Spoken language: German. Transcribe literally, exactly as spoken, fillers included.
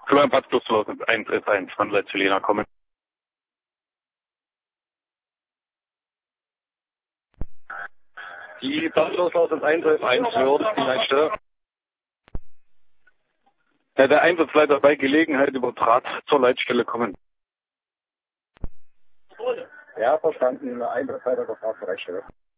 Florian Patz plus eins S eins von Leitzelina kommen. Die Datenloslaus eins S eins wird die Leitstelle. Ja, der Einsatzleiter bei Gelegenheit über Draht zur Leitstelle kommen. Ja, verstanden. Einsatzleiter über Draht zur Leitstelle.